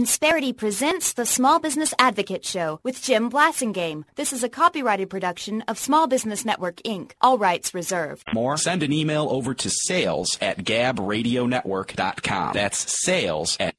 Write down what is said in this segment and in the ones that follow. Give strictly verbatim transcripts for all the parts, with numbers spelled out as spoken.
Insperity presents the Small Business Advocate Show with Jim Blasingame. This is a copyrighted production of Small Business Network, Incorporated. All rights reserved. More? Send an email over to sales at gab radio network dot com. That's sales at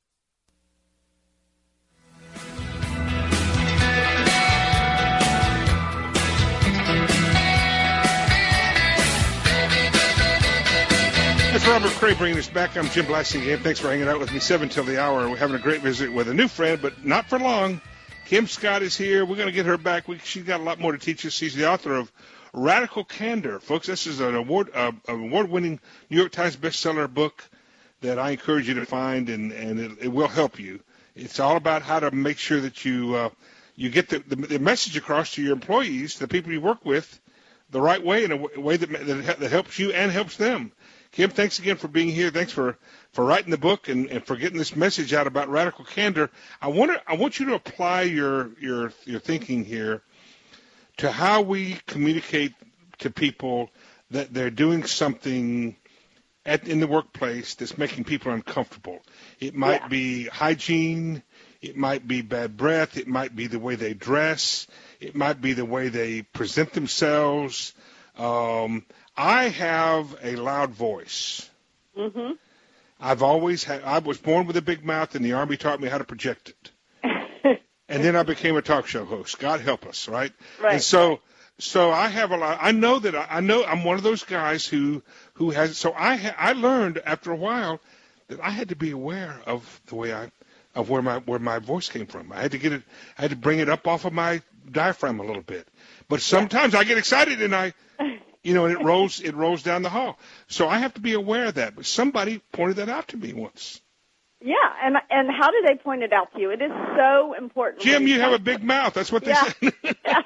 That's Robert Cray bringing us back. I'm Jim Blasingame. Thanks for hanging out with me seven till the hour. We're having a great visit with a new friend, but not for long. Kim Scott is here. We're going to get her back. We, she's got a lot more to teach us. She's the author of Radical Candor. Folks, this is an award, uh, award-winning New York Times bestseller book that I encourage you to find, and, and it, it will help you. It's all about how to make sure that you uh, you get the, the, the message across to your employees, the people you work with, the right way, in a way that, that, that helps you and helps them. Kim, thanks again for being here. Thanks for, for writing the book and, and for getting this message out about radical candor. I want to, I want you to apply your, your your thinking here to how we communicate to people that they're doing something at, in the workplace that's making people uncomfortable. It might yeah. be hygiene. It might be bad breath. It might be the way they dress. It might be the way they present themselves. Um, I have a loud voice. Mm-hmm. I've always had, I was born with a big mouth, and the Army taught me how to project it. And then I became a talk show host. God help us, right? Right. And so, so I have a lot, I know that, I, I know I'm one of those guys who, who has, so I, ha, I learned after a while that I had to be aware of the way I, of where my, where my voice came from. I had to get it, I had to bring it up off of my diaphragm a little bit. But sometimes yeah. I get excited and I, you know, and it rolls it rolls down the hall. So I have to be aware of that. But somebody pointed that out to me once. Yeah, and and how did they point it out to you? It is so important. Jim, you have a big mouth. That's what they yeah. said. yeah.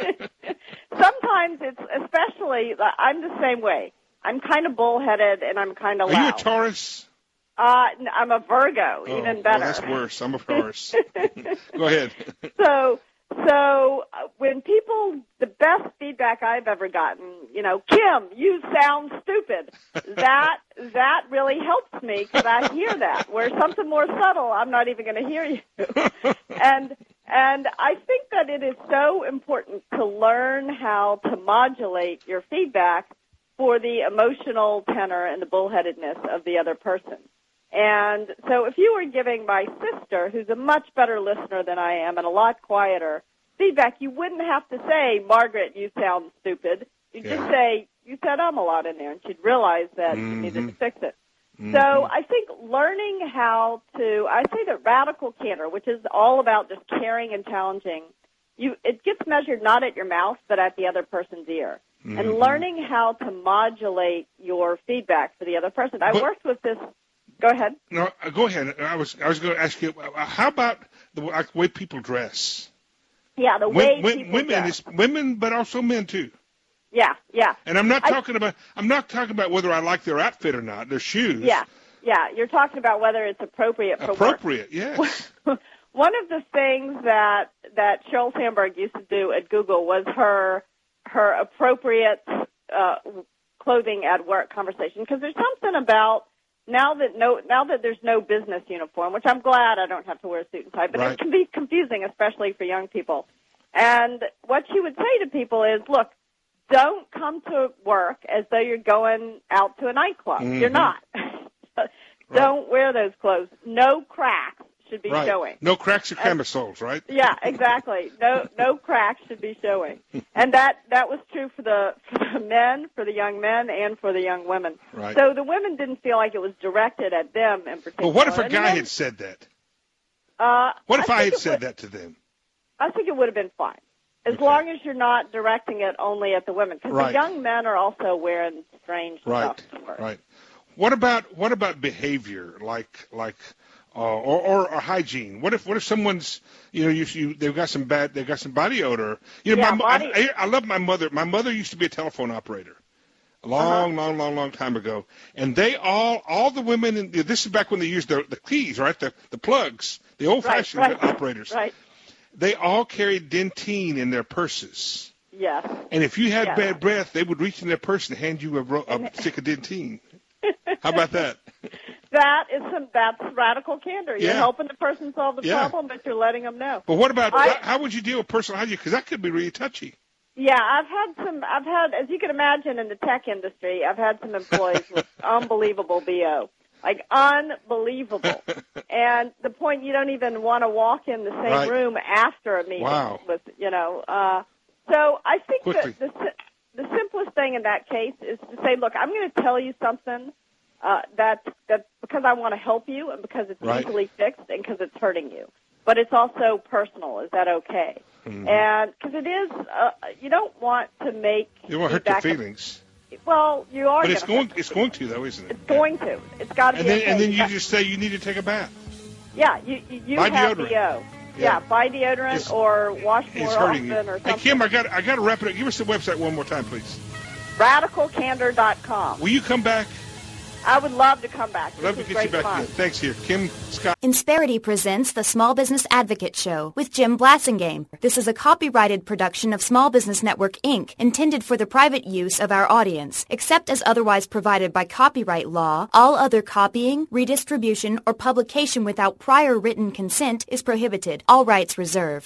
Sometimes it's especially, I'm the same way. I'm kind of bullheaded and I'm kind of loud. Are you a Taurus? Uh, I'm a Virgo, oh, even better. Well, that's worse. I'm a Taurus. Go ahead. So... So uh, when people, the best feedback I've ever gotten, you know, Kim, you sound stupid. That that really helps me because I hear that. Where something more subtle, I'm not even going to hear you. and and I think that it is so important to learn how to modulate your feedback for the emotional tenor and the bullheadedness of the other person. And so if you were giving my sister, who's a much better listener than I am and a lot quieter, feedback, you wouldn't have to say, Margaret, you sound stupid. You'd yeah. just say, you said um a lot in there, and she'd realize that mm-hmm. you needed to fix it. Mm-hmm. So I think learning how to, I say that radical candor, which is all about just caring and challenging, you it gets measured not at your mouth, but at the other person's ear. Mm-hmm. And learning how to modulate your feedback for the other person. I but, worked with this. Go ahead. No, go ahead. I was I was going to ask you, how about the like, way people dress? Yeah, the way w- people women dress. is women, but also men too. Yeah, yeah. And I'm not I, talking about I'm not talking about whether I like their outfit or not, their shoes. Yeah, yeah. You're talking about whether it's appropriate for appropriate, work. yes. One of the things that that Sheryl Sandberg used to do at Google was her her appropriate uh, clothing at work conversation, because there's something about Now that no, now that there's no business uniform, which I'm glad I don't have to wear a suit and tie, but right. it can be confusing, especially for young people. And what she would say to people is, look, don't come to work as though you're going out to a nightclub. Mm-hmm. You're not. Don't right. wear those clothes. No cracks should be right. showing. No cracks or camisoles, right? Yeah, exactly. No, no cracks should be showing. And that, that was true for the, for the men, for the young men, and for the young women. Right. So the women didn't feel like it was directed at them in particular. Well, what if a and guy then, had said that? Uh, what if I, I had said would, that to them? I think it would have been fine, as okay. long as you're not directing it only at the women, because right. the young men are also wearing strange right. stuff to work. Right. What about what about behavior, like like uh, or, or or hygiene? What if what if someone's you know you, you they've got some bad they've got some body odor? You know, yeah, my, body... I, I love my mother. My mother used to be a telephone operator. A long, uh-huh. long, long, long time ago, and they all, all the women. In, this is back when they used the, the keys, right? The the plugs, the old-fashioned right, right. operators. Right. They all carried Dentyne in their purses. Yes. And if you had yes. bad breath, they would reach in their purse and hand you a, ro- a stick of Dentyne. How about that? That is some. That's radical candor. You're Yeah. helping the person solve the Yeah. problem, but you're letting them know. But what about I- how, how would you deal with personal hygiene? Because that could be really touchy. Yeah, I've had some. I've had, as you can imagine, in the tech industry, I've had some employees with unbelievable B O, like unbelievable. And the point, you don't even want to walk in the same Right. room after a meeting Wow. with, you know. Uh, so I think Quickly. that the si- the simplest thing in that case is to say, look, I'm going to tell you something uh, that that because I want to help you and because it's Right. easily fixed and because it's hurting you, but it's also personal. Is that okay? Mm-hmm. And because it is, uh, you don't want to make You don't want to hurt their feedback a- feelings. well, you are. But it's gonna going hurt it's them. going to, though, isn't it? It's going to. It's got to And be. then, okay. and then you got- just say you need to take a bath. yeah, you you, you Buy have deodorant. B O. Yeah. Yeah, buy deodorant It's- or wash more It's hurting you. often or Hey, something. Kim, I got I got to wrap it up. Give us the website one more time, please. radical candor dot com. Will you come back? I would love to come back. I'd love to This is get you great back fun. in. Thanks here. Kim Scott. Insperity presents the Small Business Advocate Show with Jim Blassingame. This is a copyrighted production of Small Business Network, Incorporated, intended for the private use of our audience. Except as otherwise provided by copyright law, all other copying, redistribution, or publication without prior written consent is prohibited. All rights reserved.